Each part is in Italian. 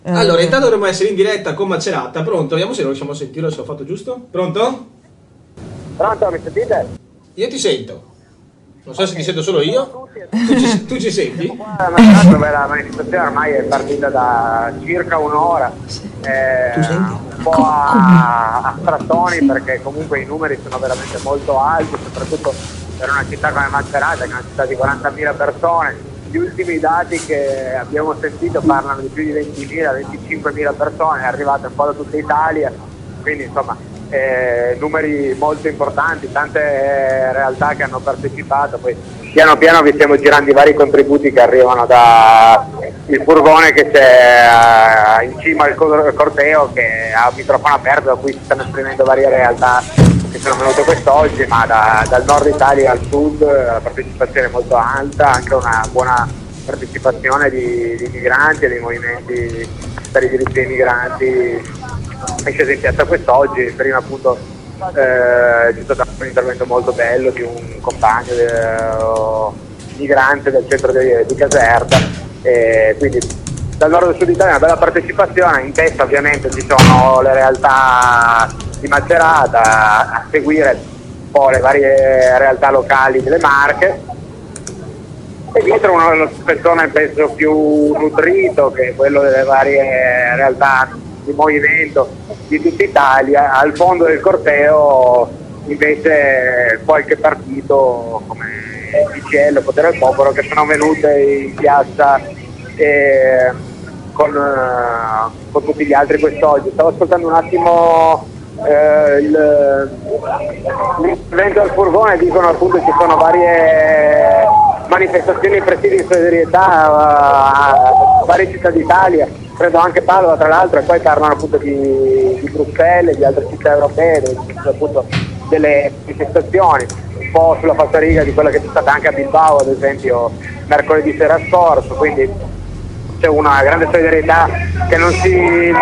Allora, intanto dovremmo essere in diretta con Macerata. Pronto? Vediamo se lo riusciamo a sentire, se ho fatto giusto. Pronto? Pronto, mi sentite? Io ti sento. Non so se ti sento solo io. Tu ci senti? La manifestazione ormai è partita da circa un'ora. Un po' a strattoni, perché comunque i numeri sono veramente molto alti, soprattutto per una città come Macerata, che è una città di 40.000 persone. Gli ultimi dati che abbiamo sentito parlano di più di 20.000, 25.000 persone, è arrivata un po' da tutta Italia, quindi insomma numeri molto importanti, tante realtà che hanno partecipato. Poi piano piano vi stiamo girando i vari contributi che arrivano da il furgone che c'è in cima al corteo, che ha un microfono aperto, da cui si stanno esprimendo varie realtà che sono venute quest'oggi, ma dal nord Italia al sud la partecipazione è molto alta, anche una buona partecipazione di migranti e dei movimenti per i diritti dei migranti. È sceso in piazza quest'oggi. Prima appunto c'è stato un intervento molto bello di un compagno migrante del centro di Caserta, quindi dal nord al sud Italia una bella partecipazione. In testa ovviamente ci sono le realtà di Macerata, a seguire un po' le varie realtà locali delle Marche, e dietro uno spezzone penso più nutrito, che è quello delle varie realtà di movimento di tutta Italia. Al fondo del corteo invece qualche partito come il PCL, Potere del Popolo, che sono venute in piazza con tutti gli altri quest'oggi. Stavo ascoltando un attimo l'intervento del furgone, dicono appunto che ci sono varie manifestazioni e presidi di solidarietà a varie città d'Italia, credo anche Padova tra l'altro, e poi parlano appunto di Bruxelles, di altre città europee, dove ci sono appunto delle manifestazioni, un po' sulla falsariga di quella che c'è stata anche a Bilbao ad esempio mercoledì sera scorso. Quindi c'è una grande solidarietà che non si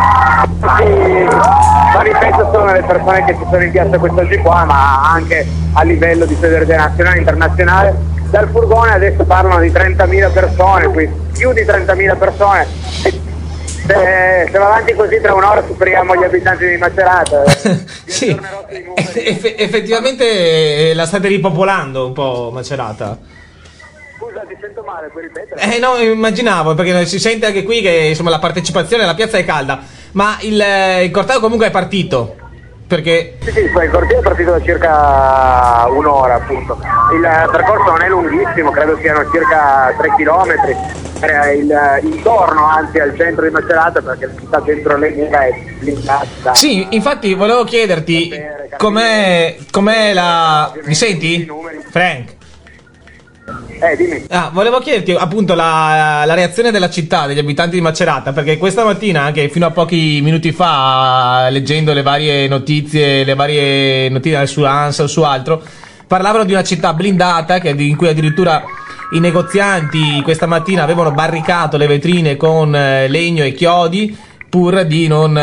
manifesta solo nelle persone che ci sono in piazza quest'oggi qua, ma anche a livello di solidarietà nazionale e internazionale. Dal furgone adesso parlano di 30.000 persone, quindi più di 30.000 persone. Se va avanti così tra un'ora superiamo gli abitanti di Macerata. Sì, effettivamente la state ripopolando un po' Macerata. Scusa, ti sento male, puoi ripetere? No, immaginavo, perché si sente anche qui che insomma la partecipazione alla piazza è calda, ma il corteo comunque è partito. Perché Sì, il corteo è partito da circa un'ora appunto. Il percorso non è lunghissimo, credo siano circa 3 chilometri. Intorno anzi al centro di Macerata, perché la città dentro le mura è blindata. Sì, infatti volevo chiederti com'è la... Mi senti? Frank? Dimmi. Volevo chiederti appunto la reazione della città, degli abitanti di Macerata, perché questa mattina, anche fino a pochi minuti fa, leggendo le varie notizie su ANSA o su altro, parlavano di una città blindata in cui addirittura i negozianti questa mattina avevano barricato le vetrine con legno e chiodi pur di non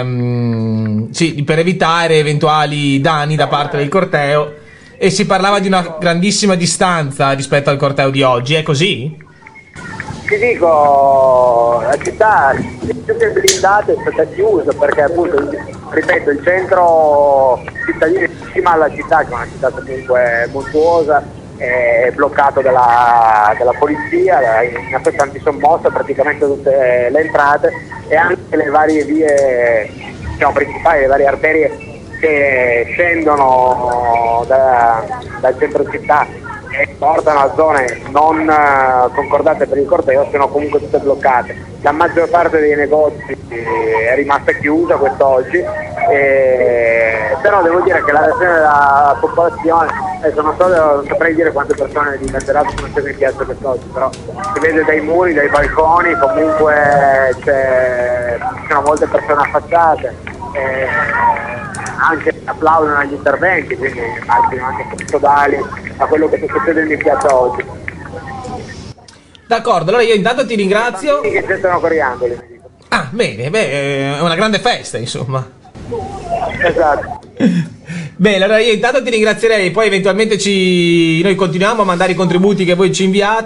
per evitare eventuali danni da parte del corteo. E si parlava di una grandissima distanza rispetto al corteo di oggi, è così? Ti dico, la città più che blindata è stata chiusa, perché appunto, ripeto, il centro cittadino vicino alla città, che è una città comunque montuosa, è bloccato dalla polizia, in effetti antisommossa praticamente tutte le entrate, e anche le varie vie principali, le varie arterie che scendono dal centro città e portano a zone non concordate per il corteo sono comunque tutte bloccate. La maggior parte dei negozi è rimasta chiusa quest'oggi, però devo dire che la reazione della popolazione, non saprei dire quante persone di Macerata sono scese in piazza quest'oggi, però si vede dai muri, dai balconi, comunque ci sono molte persone affacciate. Anche applaudono agli interventi, quindi immagino anche sodali a quello che sta succedendo in piazza oggi. D'accordo, allora io intanto ti ringrazio. Che sentono coriandoli, mi dico. Bene, è una grande festa, insomma. Esatto. Bene, allora io intanto ti ringrazierei, poi eventualmente noi continuiamo a mandare i contributi che voi ci inviate.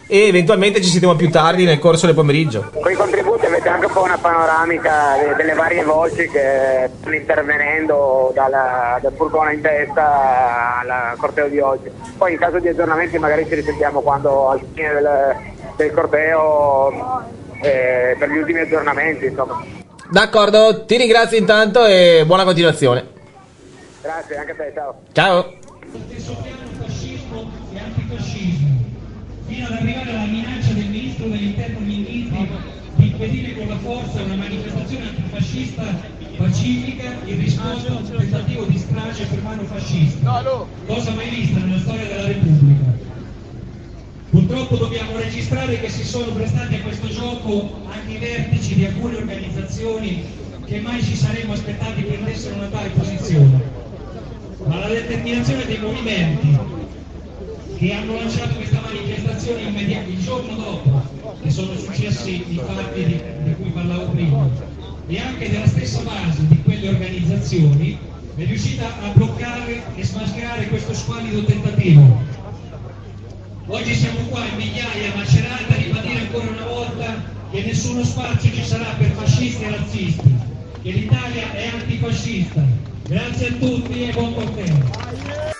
e eventualmente ci sentiamo più tardi nel corso del pomeriggio. Con i contributi avete anche un po' una panoramica delle varie voci che stanno intervenendo dal furgone in testa al corteo di oggi. Poi in caso di aggiornamenti magari ci risentiamo quando al fine del corteo per gli ultimi aggiornamenti, insomma. D'accordo, ti ringrazio intanto e buona continuazione. Grazie, anche a te, ciao. Ciao. Fascismo e antifascismo, fino ad arrivare alla minaccia del ministro dell'interno Minniti di impedire con la forza una manifestazione antifascista pacifica in risposta a un tentativo di strage per mano fascista, cosa mai vista nella storia della Repubblica. Purtroppo dobbiamo registrare che si sono prestati a questo gioco anche i vertici di alcune organizzazioni che mai ci saremmo aspettati prendessero una tale posizione. Ma la determinazione dei movimenti che hanno lanciato questa manifestazione il giorno dopo che sono successi i fatti di cui parlavo prima, e anche della stessa base di quelle organizzazioni è riuscita a bloccare e smascherare questo squallido tentativo. Oggi siamo qua in migliaia a Macerata a ribadire ancora una volta che nessuno spazio ci sarà per fascisti e razzisti, che l'Italia è antifascista. Grazie a tutti e buon corteo.